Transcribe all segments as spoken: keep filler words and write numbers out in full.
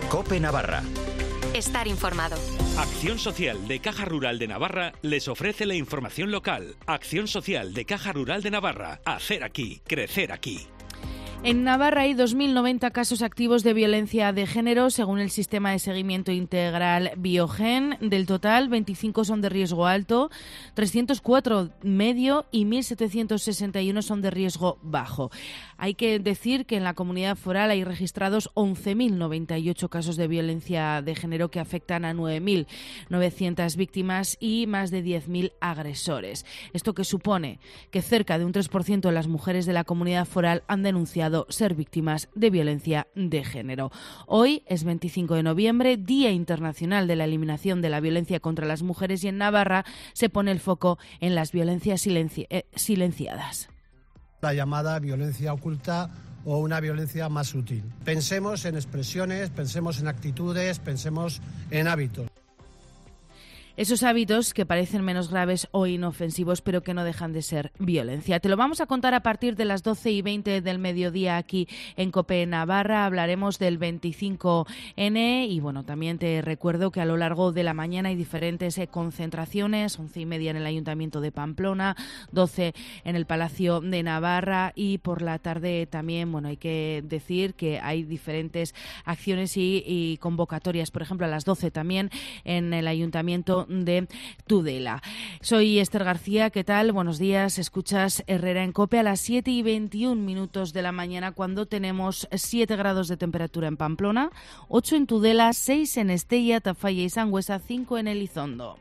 COPE Navarra. Estar informado. Acción Social de Caja Rural de Navarra les ofrece la información local. Acción Social de Caja Rural de Navarra. Hacer aquí, crecer aquí. En Navarra hay dos mil noventa casos activos de violencia de género, según el sistema de seguimiento integral Biogen. Del total, veinticinco son de riesgo alto, trescientos cuatro medio y mil setecientos sesenta y uno son de riesgo bajo. Hay que decir que en la comunidad foral hay registrados once mil noventa y ocho casos de violencia de género que afectan a nueve mil novecientas víctimas y más de diez mil agresores. Esto que supone que cerca de un tres por ciento de las mujeres de la comunidad foral han denunciado ser víctimas de violencia de género. Hoy es veinticinco de noviembre, Día Internacional de la Eliminación de la Violencia contra las Mujeres, y en Navarra se pone el foco en las violencias silenci- eh, silenciadas. La llamada violencia oculta o una violencia más sutil. Pensemos en expresiones, pensemos en actitudes, pensemos en hábitos. Esos hábitos que parecen menos graves o inofensivos, pero que no dejan de ser violencia. Te lo vamos a contar a partir de las doce y veinte del mediodía aquí en COPE Navarra. Hablaremos del veinticinco ene y, bueno, también te recuerdo que a lo largo de la mañana hay diferentes eh, concentraciones, once y media en el Ayuntamiento de Pamplona, doce en el Palacio de Navarra, y por la tarde también, bueno, hay que decir que hay diferentes acciones y, y convocatorias, por ejemplo, a las doce también en el Ayuntamiento de Tudela. Soy Esther García, ¿qué tal? Buenos días, escuchas Herrera en COPE a las siete y veintiún minutos de la mañana, cuando tenemos siete grados de temperatura en Pamplona, ocho en Tudela, seis en Estella, Tafalla y Sangüesa, cinco en Elizondo.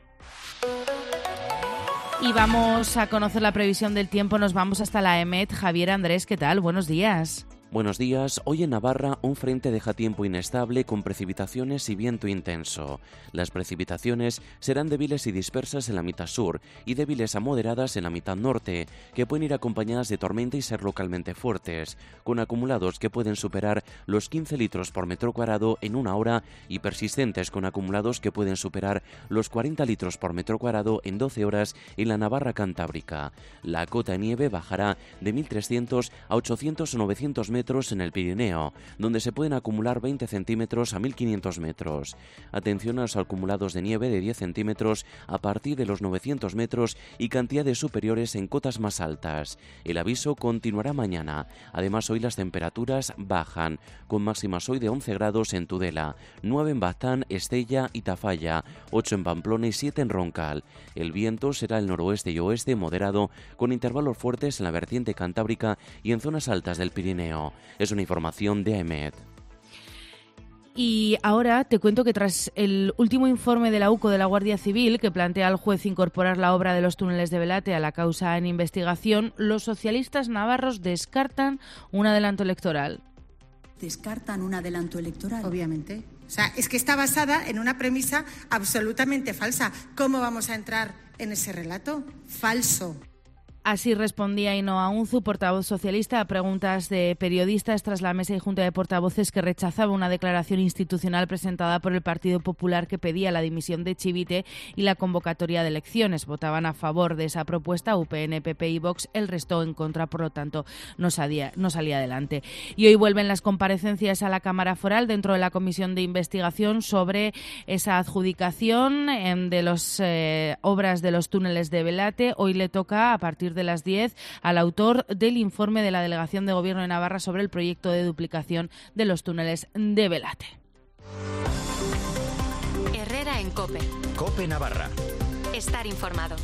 Y vamos a conocer la previsión del tiempo, nos vamos hasta la EMET. Javier Andrés, ¿qué tal? Buenos días. Buenos días. Hoy en Navarra un frente deja tiempo inestable con precipitaciones y viento intenso. Las precipitaciones serán débiles y dispersas en la mitad sur y débiles a moderadas en la mitad norte, que pueden ir acompañadas de tormenta y ser localmente fuertes, con acumulados que pueden superar los quince litros por metro cuadrado en una hora y persistentes con acumulados que pueden superar los cuarenta litros por metro cuadrado en doce horas en la Navarra Cantábrica. La cota de nieve bajará de mil trescientos a ochocientos o novecientos metros en el Pirineo, donde se pueden acumular veinte centímetros a mil quinientos metros. Atención a los acumulados de nieve de diez centímetros a partir de los novecientos metros y cantidades superiores en cotas más altas. El aviso continuará mañana. Además, hoy las temperaturas bajan, con máximas hoy de once grados en Tudela, nueve en Baztán, Estella y Tafalla, ocho en Pamplona y siete en Roncal. El viento será el noroeste y oeste moderado, con intervalos fuertes en la vertiente cantábrica y en zonas altas del Pirineo. Es una información de AEMET. Y ahora te cuento que tras el último informe de la U C O de la Guardia Civil, que plantea al juez incorporar la obra de los túneles de Belate a la causa en investigación, los socialistas navarros descartan un adelanto electoral. ¿Descartan un adelanto electoral? Obviamente. O sea, es que está basada en una premisa absolutamente falsa. ¿Cómo vamos a entrar en ese relato? Falso. Así respondía Ainhoa Unzu, portavoz socialista, a preguntas de periodistas tras la mesa y junta de portavoces que rechazaba una declaración institucional presentada por el Partido Popular que pedía la dimisión de Chivite y la convocatoria de elecciones. Votaban a favor de esa propuesta U P N, P P y Vox, el resto en contra, por lo tanto no salía, no salía adelante. Y hoy vuelven las comparecencias a la Cámara Foral dentro de la comisión de investigación sobre esa adjudicación de las eh, obras de los túneles de Belate. Hoy le toca, a partir de las diez, al autor del informe de la Delegación de Gobierno de Navarra sobre el proyecto de duplicación de los túneles de Belate. Herrera en COPE. COPE Navarra. Estar informado.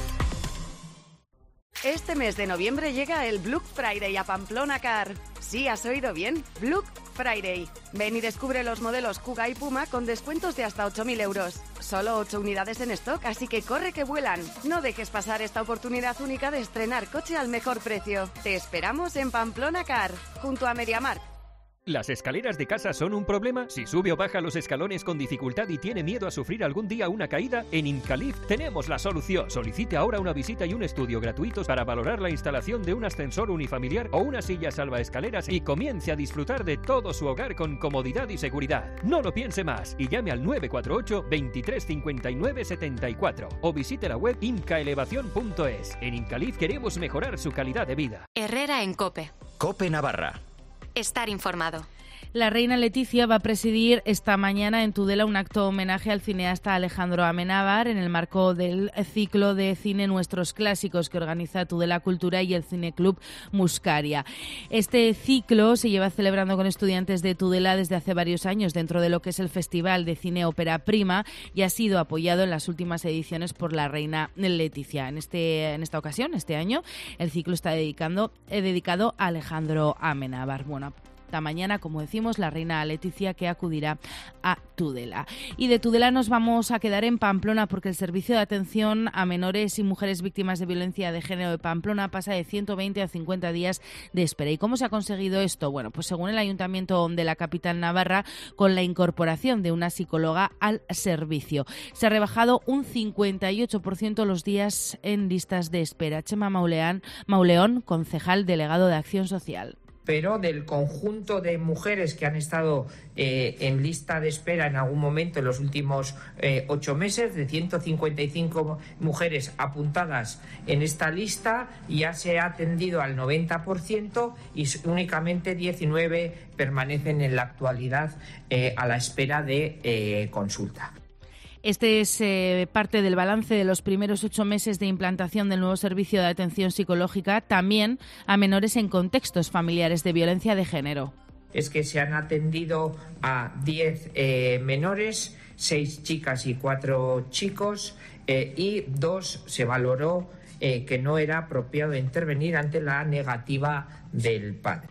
Este mes de noviembre llega el Black Friday a Pamplona Car. Sí, has oído bien, Black Friday. Ven y descubre los modelos Kuga y Puma con descuentos de hasta ocho mil euros. Solo ocho unidades en stock, así que corre que vuelan. No dejes pasar esta oportunidad única de estrenar coche al mejor precio. Te esperamos en Pamplona Car, junto a Mediamar. ¿Las escaleras de casa son un problema? Si sube o baja los escalones con dificultad y tiene miedo a sufrir algún día una caída, en Incalif tenemos la solución. Solicite ahora una visita y un estudio gratuitos para valorar la instalación de un ascensor unifamiliar o una silla salvaescaleras y comience a disfrutar de todo su hogar con comodidad y seguridad. No lo piense más y llame al nueve cuatro ocho, veintitrés cincuenta y nueve setenta y cuatro o visite la web incaelevación punto es. En Incalif queremos mejorar su calidad de vida. Herrera en COPE. COPE Navarra. Estar informado. La reina Leticia va a presidir esta mañana en Tudela un acto homenaje al cineasta Alejandro Amenábar en el marco del ciclo de cine Nuestros Clásicos que organiza Tudela Cultura y el Cineclub Muscaria. Este ciclo se lleva celebrando con estudiantes de Tudela desde hace varios años dentro de lo que es el Festival de Cine Ópera Prima y ha sido apoyado en las últimas ediciones por la reina Leticia. En, este, en esta ocasión, este año, el ciclo está dedicando, eh, dedicado a Alejandro Amenábar. Bueno, esta mañana, como decimos, la reina Leticia que acudirá a Tudela. Y de Tudela nos vamos a quedar en Pamplona porque el Servicio de Atención a Menores y Mujeres Víctimas de Violencia de Género de Pamplona pasa de ciento veinte a cincuenta días de espera. ¿Y cómo se ha conseguido esto? Bueno, pues según el Ayuntamiento de la capital navarra, con la incorporación de una psicóloga al servicio. Se ha rebajado un cincuenta y ocho por ciento los días en listas de espera. Chema Mauleán, Mauleón, concejal delegado de Acción Social. Pero del conjunto de mujeres que han estado eh, en lista de espera en algún momento en los últimos eh, ocho meses, de ciento cincuenta y cinco mujeres apuntadas en esta lista, ya se ha atendido al noventa por ciento y únicamente diecinueve permanecen en la actualidad eh, a la espera de eh, consulta. Este es eh, parte del balance de los primeros ocho meses de implantación del nuevo servicio de atención psicológica, también a menores en contextos familiares de violencia de género. Es que se han atendido a diez eh, menores, seis chicas y cuatro chicos, eh, y dos se valoró eh, que no era apropiado intervenir ante la negativa del padre.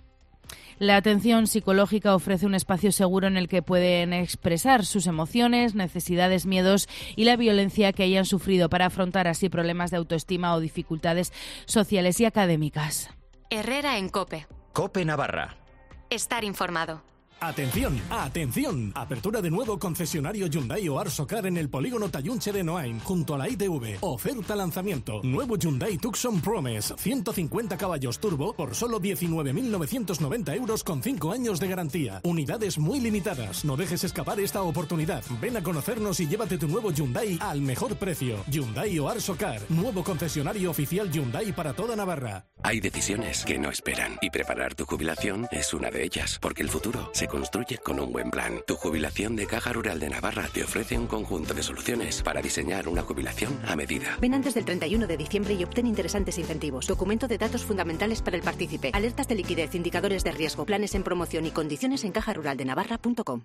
La atención psicológica ofrece un espacio seguro en el que pueden expresar sus emociones, necesidades, miedos y la violencia que hayan sufrido para afrontar así problemas de autoestima o dificultades sociales y académicas. Herrera en COPE. COPE Navarra. Estar informado. Atención, atención, apertura de nuevo concesionario Hyundai o Arsocar en el polígono Tayunche de Noain, junto a la I T V. Oferta lanzamiento, nuevo Hyundai Tucson Promise, ciento cincuenta caballos turbo por solo diecinueve mil novecientos noventa euros con cinco años de garantía. Unidades muy limitadas, no dejes escapar esta oportunidad. Ven a conocernos y llévate tu nuevo Hyundai al mejor precio. Hyundai o Arsocar, nuevo concesionario oficial Hyundai para toda Navarra. Hay decisiones que no esperan y preparar tu jubilación es una de ellas, porque el futuro se construye con un buen plan. Tu jubilación de Caja Rural de Navarra te ofrece un conjunto de soluciones para diseñar una jubilación a medida. Ven antes del treinta y uno de diciembre y obtén interesantes incentivos. Documento de datos fundamentales para el partícipe. Alertas de liquidez, indicadores de riesgo, planes en promoción y condiciones en caja rural de navarra punto com.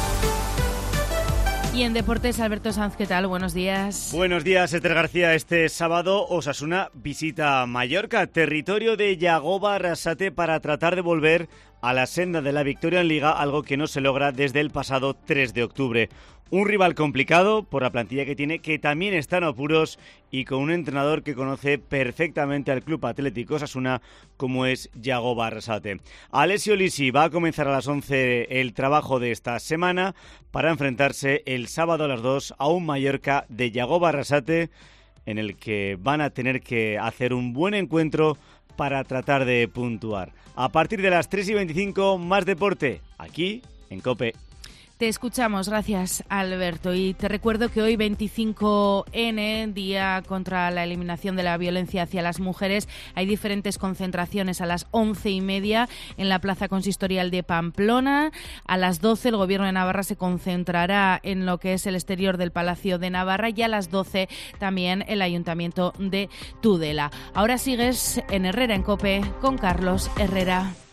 Y en deportes, Alberto Sanz, ¿qué tal? Buenos días. Buenos días, Esther García. Este sábado, Osasuna visita Mallorca, territorio de Yagoba Arrasate, para tratar de volver a la senda de la victoria en Liga, algo que no se logra desde el pasado tres de octubre. Un rival complicado por la plantilla que tiene, que también está en apuros y con un entrenador que conoce perfectamente al Club Atlético Osasuna, como es Yagoba Arrasate. Alessio Lisi va a comenzar a las once el trabajo de esta semana para enfrentarse el sábado a las dos a un Mallorca de Yagoba Arrasate, en el que van a tener que hacer un buen encuentro para tratar de puntuar. A partir de las tres y veinticinco, más deporte, aquí en COPE. Te escuchamos, gracias Alberto. Y te recuerdo que hoy veinticinco ene, Día contra la Eliminación de la Violencia hacia las Mujeres, hay diferentes concentraciones a las once y media en la Plaza Consistorial de Pamplona. A las doce el Gobierno de Navarra se concentrará en lo que es el exterior del Palacio de Navarra y a las doce también el Ayuntamiento de Tudela. Ahora sigues en Herrera en COPE con Carlos Herrera.